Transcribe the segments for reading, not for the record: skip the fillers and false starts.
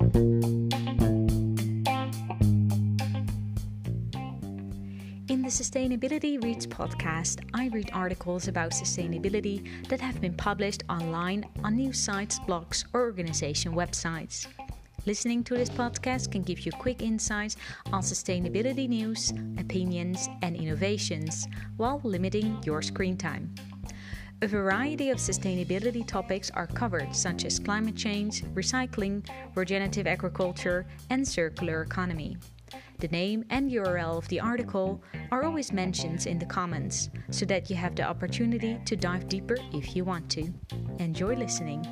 In the Sustainability Reads podcast, I read articles about sustainability that have been published online on news sites, blogs, or organization websites. Listening to this podcast can give you quick insights on sustainability news, opinions, and innovations while limiting your screen time. A variety of sustainability topics are covered, such as climate change, recycling, regenerative agriculture, and circular economy. The name and URL of the article are always mentioned in the comments, so that you have the opportunity to dive deeper if you want to. Enjoy listening.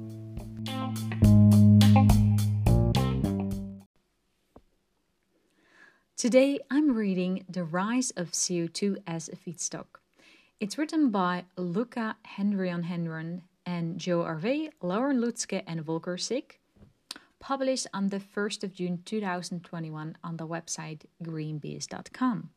Today I'm reading The Rise of CO2 as a Feedstock. It's written by Luca Hendrian and Joe Arvey, Lauren Lutzke and Volker Sick. Published on the 1st of June 2021 on the website greenbees.com.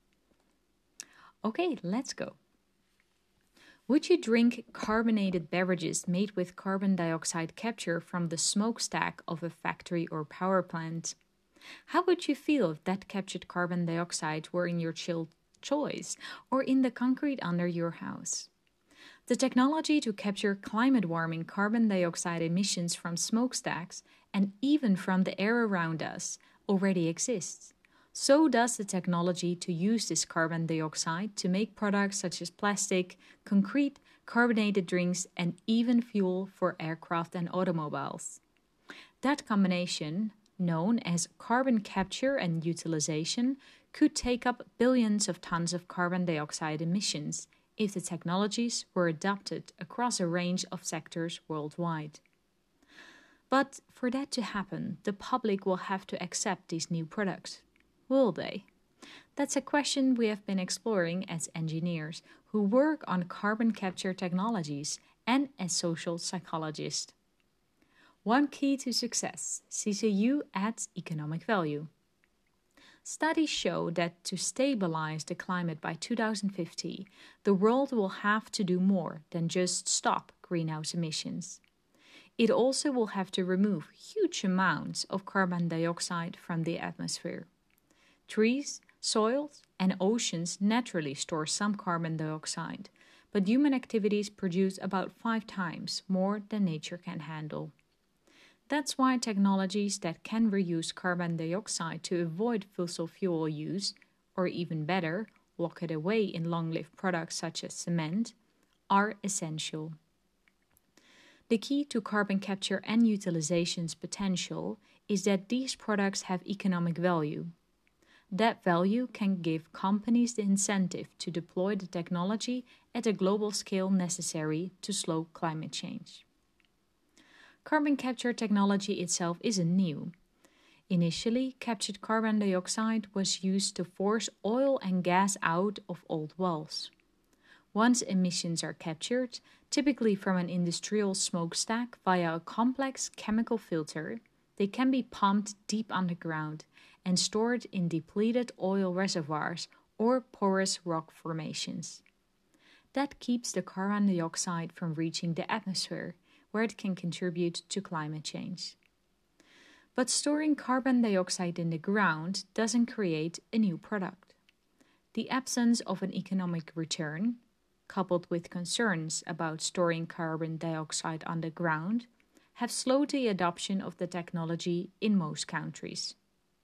Okay, let's go. Would you drink carbonated beverages made with carbon dioxide capture from the smokestack of a factory or power plant? How would you feel if that captured carbon dioxide were in your chilled toys or in the concrete under your house? The technology to capture climate-warming carbon dioxide emissions from smokestacks and even from the air around us already exists. So does the technology to use this carbon dioxide to make products such as plastic, concrete, carbonated drinks, and even fuel for aircraft and automobiles. That combination, known as carbon capture and utilization, could take up billions of tons of carbon dioxide emissions if the technologies were adopted across a range of sectors worldwide. But for that to happen, the public will have to accept these new products. Will they? That's a question we have been exploring as engineers who work on carbon capture technologies and as social psychologists. One key to success: CCU adds economic value. Studies show that to stabilize the climate by 2050, the world will have to do more than just stop greenhouse emissions. It also will have to remove huge amounts of carbon dioxide from the atmosphere. Trees, soils, and oceans naturally store some carbon dioxide, but human activities produce about 5 times more than nature can handle. That's why technologies that can reuse carbon dioxide to avoid fossil fuel use, or even better, lock it away in long-lived products such as cement, are essential. The key to carbon capture and utilization's potential is that these products have economic value. That value can give companies the incentive to deploy the technology at a global scale necessary to slow climate change. Carbon capture technology itself isn't new. Initially, captured carbon dioxide was used to force oil and gas out of old wells. Once emissions are captured, typically from an industrial smokestack via a complex chemical filter, they can be pumped deep underground and stored in depleted oil reservoirs or porous rock formations. That keeps the carbon dioxide from reaching the atmosphere, where it can contribute to climate change. But storing carbon dioxide in the ground doesn't create a new product. The absence of an economic return, coupled with concerns about storing carbon dioxide underground, have slowed the adoption of the technology in most countries.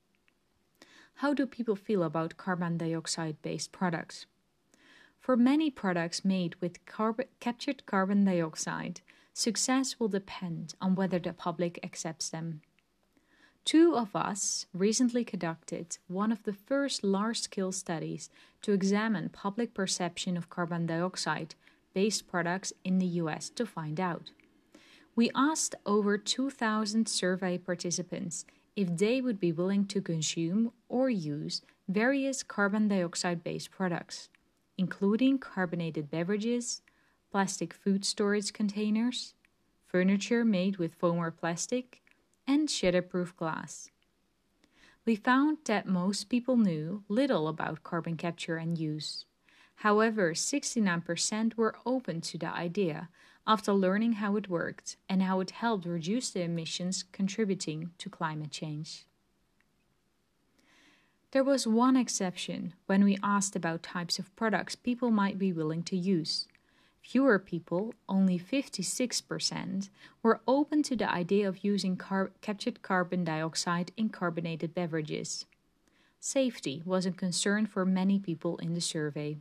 How do people feel about carbon dioxide-based products? For many products made with captured carbon dioxide, success will depend on whether the public accepts them. 2 of us recently conducted one of the first large-scale studies to examine public perception of carbon dioxide-based products in the US to find out. We asked over 2,000 survey participants if they would be willing to consume or use various carbon dioxide-based products, including carbonated beverages, plastic food storage containers, furniture made with foam or plastic, and shatterproof glass. We found that most people knew little about carbon capture and use. However, 69% were open to the idea after learning how it worked and how it helped reduce the emissions contributing to climate change. There was one exception when we asked about types of products people might be willing to use. Fewer people, only 56%, were open to the idea of using captured carbon dioxide in carbonated beverages. Safety was a concern for many people in the survey.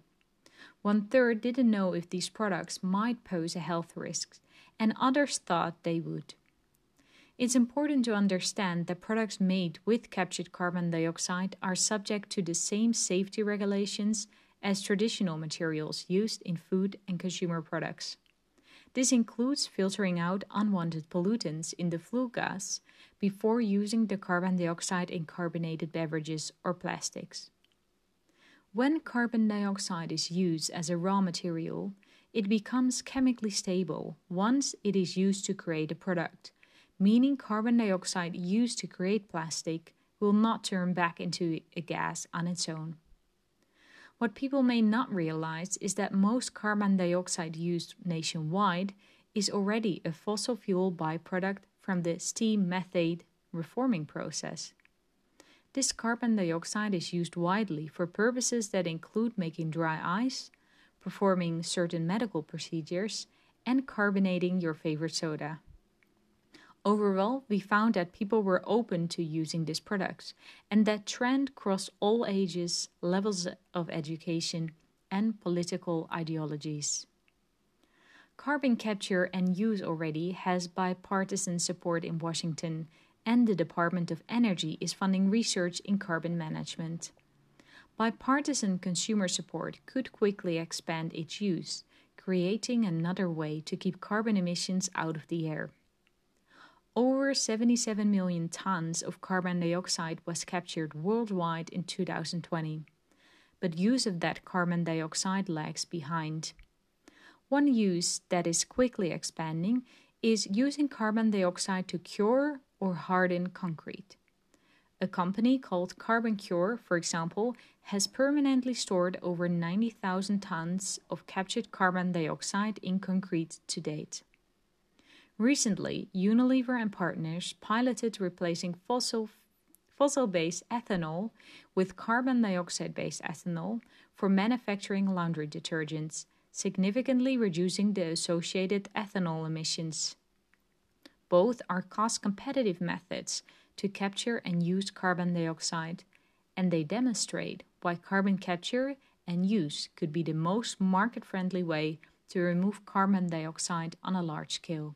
1/3 didn't know if these products might pose a health risk, and others thought they would. It's important to understand that products made with captured carbon dioxide are subject to the same safety regulations as traditional materials used in food and consumer products. This includes filtering out unwanted pollutants in the flue gas before using the carbon dioxide in carbonated beverages or plastics. When carbon dioxide is used as a raw material, it becomes chemically stable once it is used to create a product, meaning carbon dioxide used to create plastic will not turn back into a gas on its own. What people may not realize is that most carbon dioxide used nationwide is already a fossil fuel byproduct from the steam methane reforming process. This carbon dioxide is used widely for purposes that include making dry ice, performing certain medical procedures, and carbonating your favorite soda. Overall, we found that people were open to using these products, and that trend crossed all ages, levels of education, and political ideologies. Carbon capture and use already has bipartisan support in Washington, and the Department of Energy is funding research in carbon management. Bipartisan consumer support could quickly expand its use, creating another way to keep carbon emissions out of the air. Over 77 million tons of carbon dioxide was captured worldwide in 2020, but use of that carbon dioxide lags behind. One use that is quickly expanding is using carbon dioxide to cure or harden concrete. A company called CarbonCure, for example, has permanently stored over 90,000 tons of captured carbon dioxide in concrete to date. Recently, Unilever and partners piloted replacing fossil-based ethanol with carbon dioxide-based ethanol for manufacturing laundry detergents, significantly reducing the associated ethanol emissions. Both are cost-competitive methods to capture and use carbon dioxide, and they demonstrate why carbon capture and use could be the most market-friendly way to remove carbon dioxide on a large scale.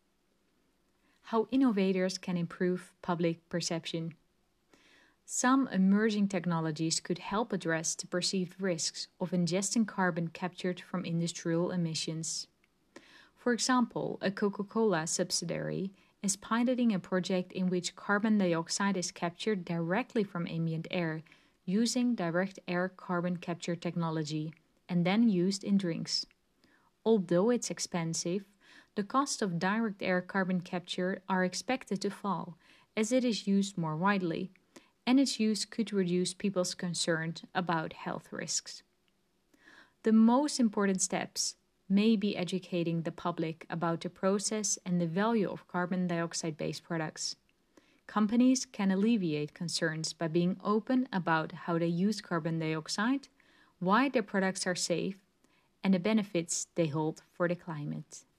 How innovators can improve public perception. Some emerging technologies could help address the perceived risks of ingesting carbon captured from industrial emissions. For example, a Coca-Cola subsidiary is piloting a project in which carbon dioxide is captured directly from ambient air using direct air carbon capture technology and then used in drinks. Although it's expensive, the cost of direct air carbon capture are expected to fall as it is used more widely, and its use could reduce people's concerns about health risks. The most important steps may be educating the public about the process and the value of carbon dioxide-based products. Companies can alleviate concerns by being open about how they use carbon dioxide, why their products are safe, and the benefits they hold for the climate.